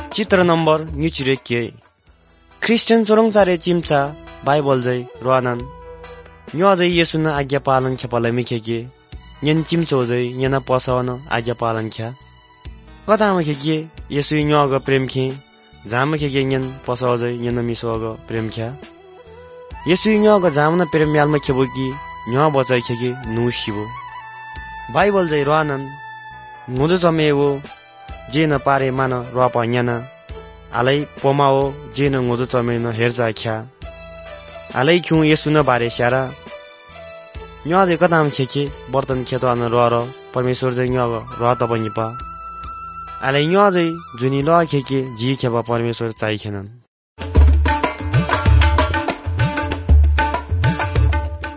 चित्र नम्बर न्युचिरेके क्रिस्चियन चोरङचारे चिम्चा बाइबल जै रोआनन न्यो जै येसुन आज्ञा पालन खेपलाई मिखेके न्यन चिम्चो जै न्यन पसावन आज्ञा पालन ख्या कदाम खेके येसु न्योग प्रेम खे जाम खेके न्यन पसाव जै न्यन मिसोग प्रेम ख्या येसु न्योग जामन प्रेम यालम खेबोकी न्यो बचाइ खेके नु शिबो बाइबल जै रोआनन मुदु जमेवो जे न पारे मान रोप न्याना आलै पोमाओ जे न मुदु चमेन हेरजा ख्या आलै ख्यु येसु न बारे स्यारा न्यो जै कदाम खेके बर्तन खेतो अन रोर परमेश्वर जै न्यो रो त पनि पा आलै न्यो जै जुनी ल खेके जी खेबा परमेश्वर चाइ खेनन।